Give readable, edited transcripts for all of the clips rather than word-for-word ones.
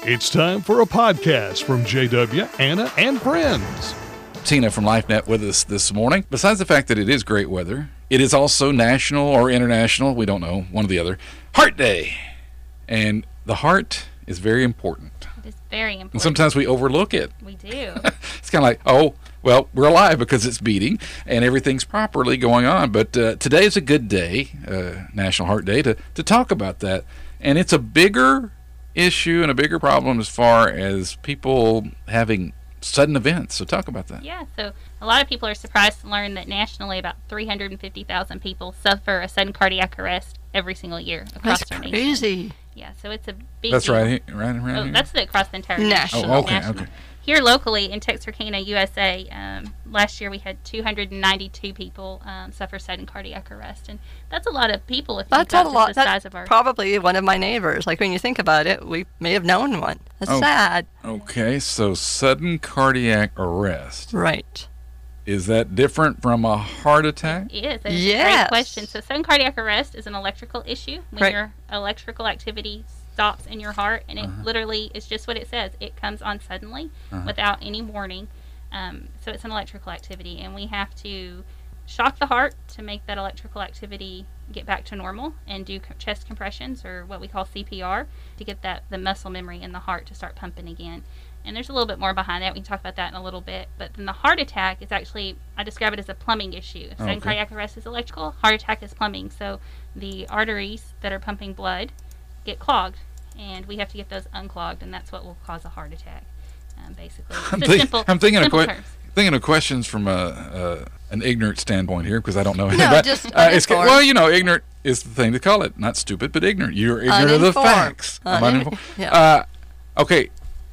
It's time for a podcast from JW, Anna, and friends. Tina from LifeNet with us this morning. Besides the fact that it is great weather, it is also national or international, we don't know, one or the other, Heart Day. And the heart is very important. It is very important. And sometimes we overlook it. We do. It's kind of like, oh, well, we're alive because it's beating and everything's properly going on. But today is a good day, National Heart Day, to talk about that. And it's a bigger issue and a bigger problem as far as people having sudden events. So talk about that. Yeah, so a lot of people are surprised to learn that nationally about 350,000 people suffer a sudden cardiac arrest every single year across our nation. That's crazy. Yeah, so it's a big That's deal. right around Oh, here? that's across the entire National. nation. Oh, okay, National. okay. Here locally in Texarkana, USA, last year we had 292 people suffer sudden cardiac arrest, and that's a lot of people if you That's got a lot. the size That's of our. probably one of my neighbors. Like when you think about it, we may have known one. That's Oh. sad. Okay, so sudden cardiac arrest. Right. Is that different from a heart attack? It is. That's a Yes. great question. So sudden cardiac arrest is an electrical issue when Right. your electrical activity stops in your heart, and it literally is just what it says. It comes on suddenly without any warning. So it's an electrical activity, and we have to shock the heart to make that electrical activity get back to normal and do chest compressions, or what we call CPR, to get the muscle memory in the heart to start pumping again. And there's a little bit more behind that. We can talk about that in a little bit. But then the heart attack is actually, I describe it as a plumbing issue. If sudden cardiac arrest is electrical, heart attack is plumbing. So the arteries that are pumping blood get clogged, and we have to get those unclogged, and that's what will cause a heart attack, basically. I'm thinking terms. of questions from an ignorant standpoint here, because I don't know anything No, about just it's, uninformed. well, ignorant is the thing to call it. Not stupid, but ignorant. You're ignorant of the Uninformed. facts. I'm uninformed. Yeah. Okay,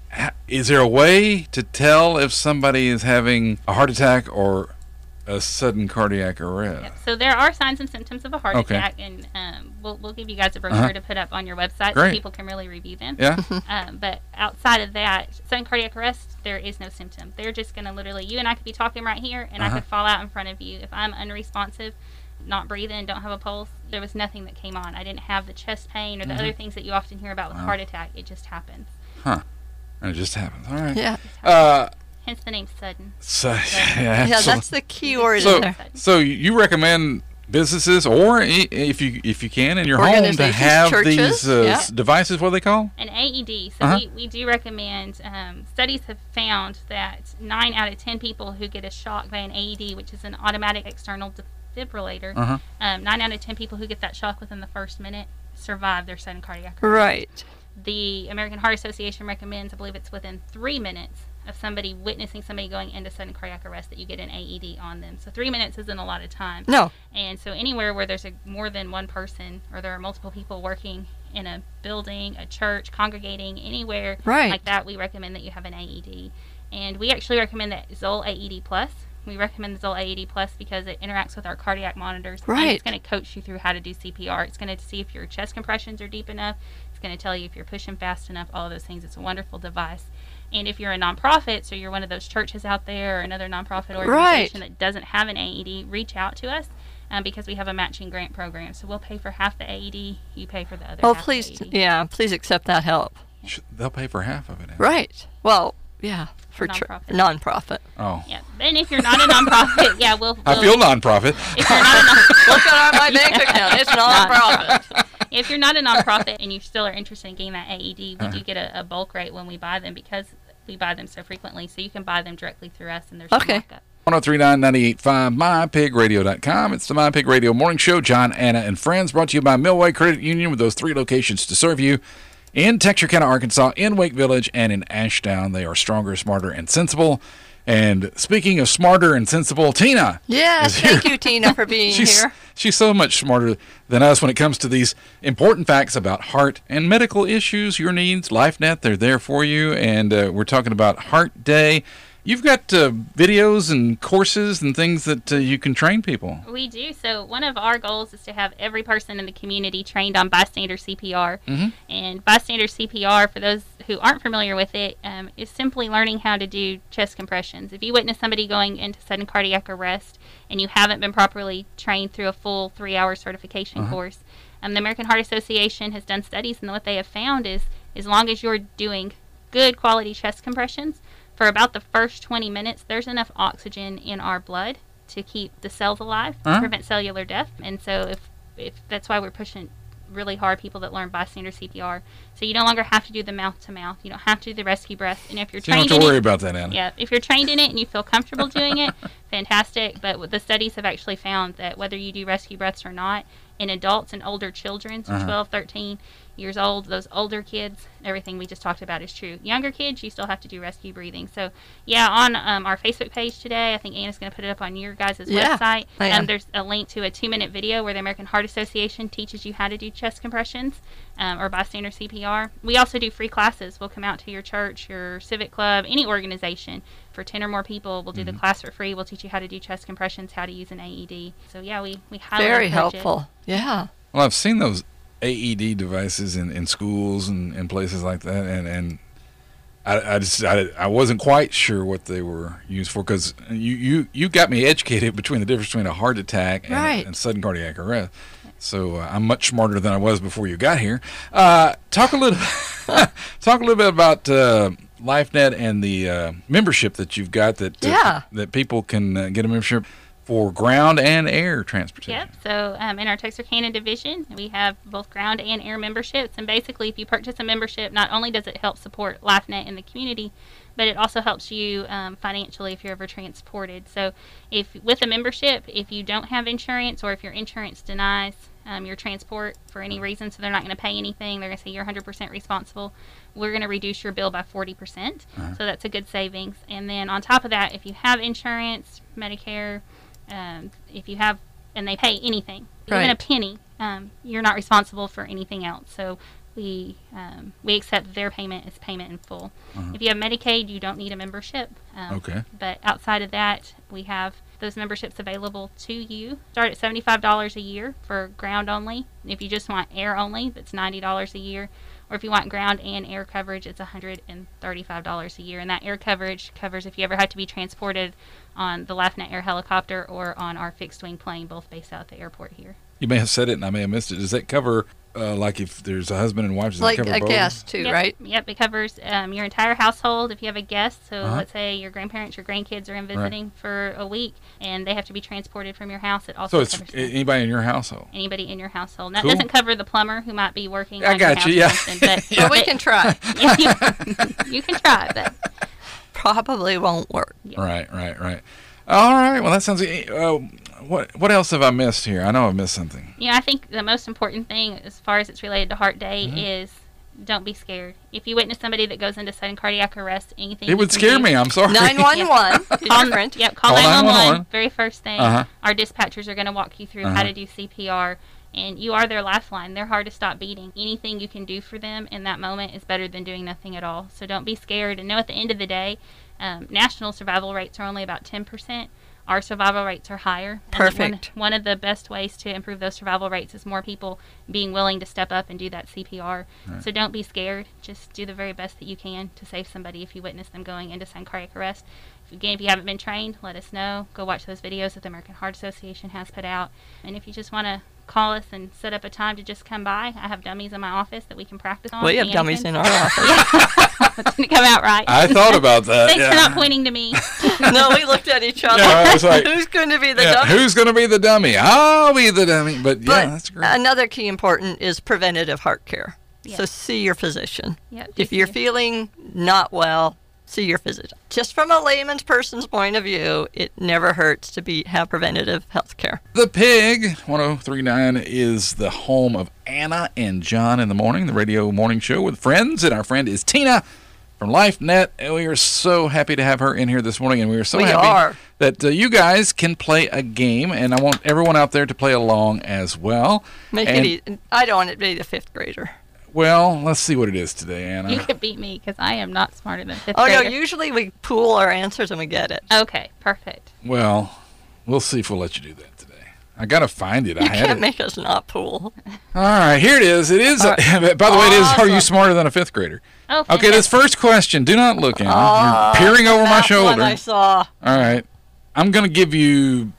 is there a way to tell if somebody is having a heart attack or a sudden cardiac arrest? Yep. So there are signs and symptoms of a heart Okay. attack, and we'll give you guys a brochure to put up on your website so Great. people can really review them. Yeah? But outside of that, sudden cardiac arrest, there is no symptom. They're just going to literally, you and I could be talking right here, and I could fall out in front of you. If I'm unresponsive, not breathing, don't have a pulse, there was nothing that came on. I didn't have the chest pain or the other things that you often hear about with heart attack. It just happens. Huh. And it just happens. All right. Yeah. Hence the name sudden. So, Yeah, absolutely. that's the key word in So, there. so you recommend businesses, or if you can, in your home, to Organizations, have churches, these yeah. devices, what do they call? An AED. So we do recommend, studies have found that 9 out of 10 people who get a shock by an AED, which is an automatic external defibrillator, 9 out of 10 people who get that shock within the first minute survive their sudden cardiac arrest. Right. The American Heart Association recommends, I believe it's within 3 minutes of somebody witnessing somebody going into sudden cardiac arrest, that you get an AED on them. So 3 minutes isn't a lot of time. No. And so anywhere where there's more than one person, or there are multiple people working in a building, a church, congregating, anywhere Right. like that, we recommend that you have an AED. And we actually recommend that Zoll AED Plus. We recommend the Zoll AED Plus because it interacts with our cardiac monitors. And Right. it's going to coach you through how to do CPR. It's going to see if your chest compressions are deep enough. It's going to tell you if you're pushing fast enough, all of those things. It's a wonderful device. And if you're a nonprofit, so you're one of those churches out there or another nonprofit organization that doesn't have an AED, reach out to us because we have a matching grant program. So we'll pay for half the AED, you pay for the other Oh, half please, the AED. yeah, please accept that help. They'll pay for half of it. Right. Well, yeah, for nonprofit. nonprofit. Oh. Yeah. And if you're not a nonprofit, yeah, we'll I feel nonprofit. if you're not a Look at my bank account. It's nonprofit. if you're not a nonprofit and you still are interested in getting that AED, we do get a bulk rate when we buy them because we buy them so frequently. So you can buy them directly through us, and there's no Okay. markup. 1039-98.5, MyPigRadio.com. It's the My Pig Radio Morning Show. John, Anna, and friends, brought to you by Millway Credit Union, with those 3 locations to serve you in Texarkana, Arkansas, in Wake Village, and in Ashdown. They are stronger, smarter, and sensible. And speaking of smarter and sensible, Tina. Yes, is here. thank you, Tina, for being here. She's so much smarter than us when it comes to these important facts about heart and medical issues, your needs. LifeNet, they're there for you. And we're talking about Heart Day. You've got videos and courses and things that you can train people. We do. So one of our goals is to have every person in the community trained on bystander CPR. And bystander CPR, for those who aren't familiar with it, is simply learning how to do chest compressions. If you witness somebody going into sudden cardiac arrest and you haven't been properly trained through a full 3-hour certification course, the American Heart Association has done studies, and what they have found is as long as you're doing good quality chest compressions, for about the first 20 minutes, there's enough oxygen in our blood to keep the cells alive, to prevent cellular death. And so if that's why we're pushing really hard people that learn bystander CPR. So you no longer have to do the mouth to mouth. You don't have to do the rescue breath. And if you're So you don't trained have in to worry it, about that, Anna. yeah, if you're trained in it and you feel comfortable doing it, fantastic. But the studies have actually found that whether you do rescue breaths or not, in adults and older children, so 12, 13 years old, those older kids, everything we just talked about is true. Younger kids, you still have to do rescue breathing. So, yeah, on our Facebook page today, I think Anna's going to put it up on your guys' website. I am. There's a link to a 2-minute video where the American Heart Association teaches you how to do chest compressions or bystander CPR. We also do free classes. We'll come out to your church, your civic club, any organization. For 10 or more people, we'll do the class for free. We'll teach you how to do chest compressions, how to use an AED. So, yeah, we highly Very encourage helpful. it. Yeah. Well, I've seen those AED devices in schools and places like that, and I wasn't quite sure what they were used for, because you got me educated between the difference between a heart attack and sudden cardiac arrest. So I'm much smarter than I was before you got here. Talk a little bit about LifeNet and the membership that you've got that people can get a membership for ground and air transportation. Yep. So in our Texarkana division, we have both ground and air memberships. And basically, if you purchase a membership, not only does it help support LifeNet in the community, but it also helps you financially if you're ever transported. So with a membership, if you don't have insurance, or if your insurance denies your transport for any reason, so they're not going to pay anything, they're going to say you're 100% responsible, we're going to reduce your bill by 40%. So that's a good savings. And then on top of that, if you have insurance, Medicare, if you have, and they pay anything, even a penny, you're not responsible for anything else. So we accept their payment as payment in full. If you have Medicaid, you don't need a membership. Okay. But outside of that, we have those memberships available to you. Start at $75 a year for ground only. If you just want air only, that's $90 a year. Or if you want ground and air coverage, it's $135 a year. And that air coverage covers if you ever had to be transported on the LifeNet Air helicopter or on our fixed-wing plane, both based out at the airport here. You may have said it and I may have missed it. Does that cover, like if there's a husband and wife, does Like that cover a both? guest, too, Yep. right? Yep, it covers your entire household if you have a guest. So let's say your grandparents, your grandkids are in visiting for a week, and they have to be transported from your house. It also So it's covers them. anybody in your household? Anybody in your household. That Cool. doesn't cover the plumber who might be working I on your got house you, yeah. or something, but But we can try. you can try, but Probably won't work. yeah. Right. All right. Well, that sounds. What else have I missed here? I know I missed something. Yeah, I think the most important thing as far as it's related to Heart Day is don't be scared. If you witness somebody that goes into sudden cardiac arrest, anything It you would can scare do- me. I'm sorry. 911 is different. Yep, call Call 911. 911. Very first thing. Uh-huh. Our dispatchers are going to walk you through how to do CPR, and you are their lifeline. They're hard to stop beating. Anything you can do for them in that moment is better than doing nothing at all. So don't be scared, and know at the end of the day, national survival rates are only about 10%. Our survival rates are higher. And Perfect. One of the best ways to improve those survival rates is more people being willing to step up and do that CPR. So don't be scared. Just do the very best that you can to save somebody if you witness them going into sudden cardiac arrest. Again, if you haven't been trained, let us know. Go watch those videos that the American Heart Association has put out. And if you just want to call us and set up a time to just come by, I have dummies in my office that we can practice on. We have and dummies can- in our office. It's going to come out right. I thought about that. Thanks yeah. for not pointing to me. No, we looked at each other. Yeah, I was like, Who's going to be the yeah, dummy? who's going to be the dummy? I'll be the dummy. But But yeah, that's great. another key important is preventative heart care. So Yes. see your physician. Yep, If do you're see- feeling not well, see your physician. Just from a layman's person's point of view, it never hurts to have preventative health care. The Pig 1039 is the home of Anna and John in the morning, the radio morning show with friends. And our friend is Tina from LifeNet. And we are so happy to have her in here this morning. And we are so We happy are. that you guys can play a game. And I want everyone out there to play along as well. Make And- it easy. I don't want it to be the fifth grader. Well, let's see what it is today, Anna. You could beat me because I am not smarter than fifth Oh, no, grader. usually we pool our answers and we get it. Okay, perfect. Well, we'll see if we'll let you do that today. I got to find it. I You had can't it. make us not pool. All right, here it is. It is. All right. By the way, it is. Are you Awesome. smarter than a fifth grader? Oh, Okay, this first question. Do not look, Anna. You're peering over my That one shoulder. I saw. All right. I'm going to give you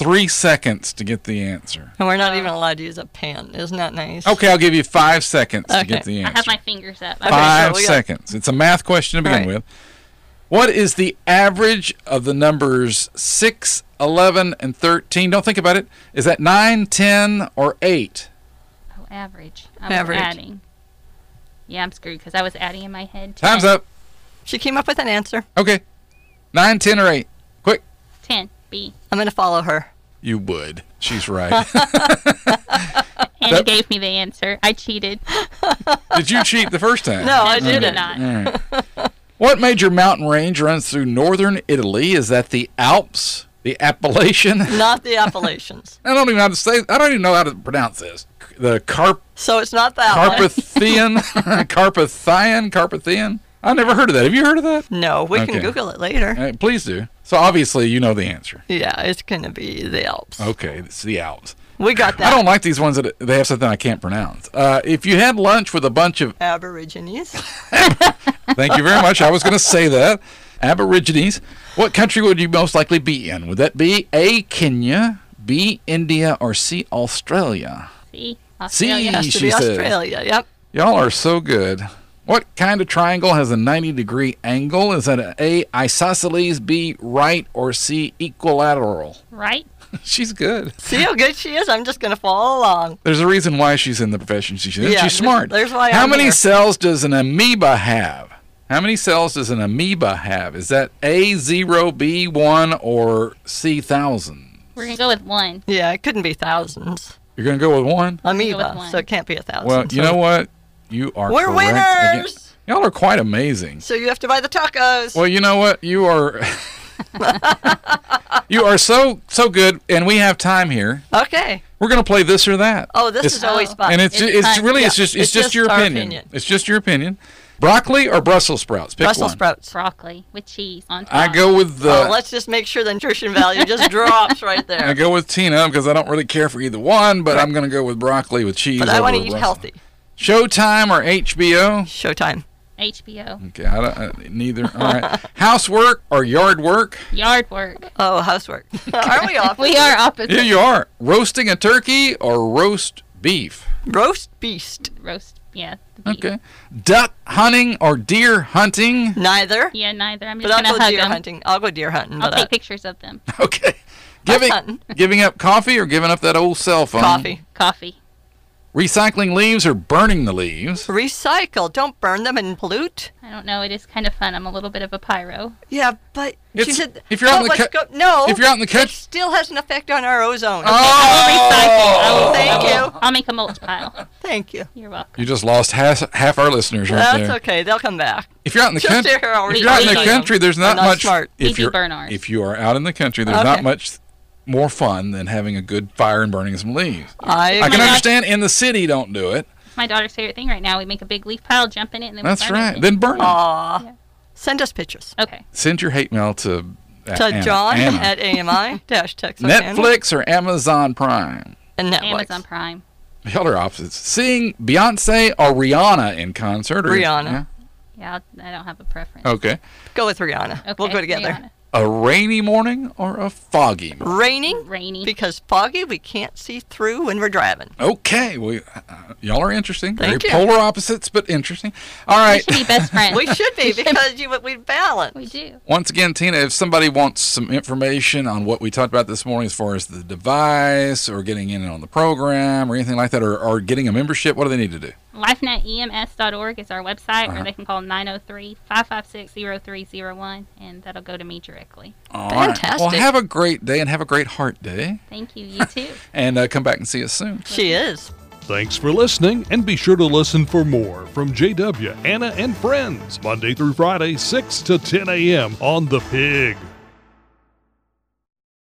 3 seconds to get the answer. And we're not even allowed to use a pen. Isn't that nice? Okay, I'll give you 5 seconds to Okay. get the I answer. have my fingers up. Okay, 5 so we got- seconds. It's a math question to begin Right. with. What is the average of the numbers 6, 11, and 13? Don't think about it. Is that 9, 10, or 8? Oh, average. I was Average. adding. Yeah, I'm screwed because I was adding in my head. Time's 10. up. She came up with an answer. Okay. 9, 10, or 8? Quick. 10. B. I'm going to follow her. You would. She's right. And it gave me the answer. I cheated. Did you cheat the first time? No, I You did didn't. not. All right. What major mountain range runs through northern Italy? Is that the Alps, the Appalachian? Not the Appalachians. I don't even know how to say. I don't even know how to pronounce this. The So it's not that one. Carpathian. I never heard of that. Have you heard of that? No, we Okay. can Google it later. Please do. So obviously you know the answer. Yeah, it's going to be the Alps. Okay, it's the Alps. We got that. I don't like these ones that they have something I can't pronounce. If you had lunch with a bunch of Aborigines. Thank you very much. I was going to say that. Aborigines. What country would you most likely be in? Would that be A, Kenya, B, India, or C, Australia? See? See, Australia. Has to she be says. Australia. Yep. Y'all are so good. What kind of triangle has a 90-degree angle? Is that an A, isosceles, B, right, or C, equilateral? Right? She's good. See how good she is? I'm just going to follow along. There's a reason why she's in the profession she's in. Yeah, She's smart. there's why How I'm many here. cells does an amoeba have? How many cells does an amoeba have? Is that A, 0, B, 1, or C, 1,000? We're going to go with 1. Yeah, it couldn't be thousands. You're going to go with 1? Amoeba, one. so it can't be 1,000. Well, you know what? You are We're correct again. winners! Y'all are quite amazing. So you have to buy the tacos. Well, you know what? You are you are so good, and we have time here. Okay. We're going to play this or that. Oh, this It's- is always fun. And it's fun. really Yeah, it's just it's just your our opinion. opinion. It's just your opinion. Broccoli or Brussels sprouts? Pick Brussels one. sprouts. Broccoli with cheese on top. I go with Oh, let's just make sure the nutrition value just drops right I there. go with Tina because I don't really care for either one, but I'm going to go with broccoli with cheese. But I want to over eat Brussels. healthy. Showtime or HBO? Showtime. HBO. Okay, neither. All right. Housework or yard work? Yard work. Oh, housework. Are we off? We are opposite. Here you are. Roasting a turkey or roast beef? Roast beast. Roast. Yeah. The beef. Okay. Duck hunting or deer hunting? Neither. Yeah, neither. I'm But just I'll going go to hug deer them. hunting. I'll go deer hunting. I'll But take pictures of them. Okay. hunting. Giving up coffee or giving up that old cell phone? coffee. Coffee. Recycling leaves or burning the leaves? Recycle. Don't burn them and pollute. I don't know. It is kind of fun. I'm a little bit of a pyro. Yeah, but she It's- said, if you're out in the let's cou- no. if you're out in the it country- still has an effect on our ozone. Oh! Thank you. I'll make a mulch pile. Thank you. You're welcome. You just lost half our listeners right That's there. okay. They'll come back. If you're out in the Just country, hear how if you're out in the recycling. country, there's not I'm not much. smart. If We do you're burn ours. if you are out in the country, there's Okay. not much more fun than having a good fire and burning some leaves. I I can God. understand in the city don't do it. It's my daughter's favorite thing right now. We make a big leaf pile, jump in it, and then That's we burn right. it. Then burn them. Aw. Yeah. Send us pictures. Okay. Send your hate mail to To John Anna. at AMI-Texas. Netflix or Amazon Prime. And Netflix. Amazon Prime. Y'all are opposites. Seeing Beyonce or Rihanna in concert? Or, Rihanna. Yeah, I don't have a preference. Yeah? Okay. Go with Rihanna. Okay. We'll go together. Rihanna. A rainy morning or a foggy morning? Raining Rainy. because foggy we can't see through when we're driving. Okay. Y'all are interesting. Thank Very you. polar opposites, but interesting. All We right. should be best friends. We should be because we balance. We do. Once again, Tina, if somebody wants some information on what we talked about this morning as far as the device or getting in on the program or anything like that, or getting a membership, what do they need to do? LifeNetEMS.org is our website, Uh-huh. or they can call 903-556-0301, and that'll go to me directly. All right. Fantastic. Well, have a great day and have a great heart day. Thank you. You too. And come back and see us soon. She is. Thanks for listening, and be sure to listen for more from JW, Anna, and Friends, Monday through Friday, 6 to 10 a.m. on The Pig.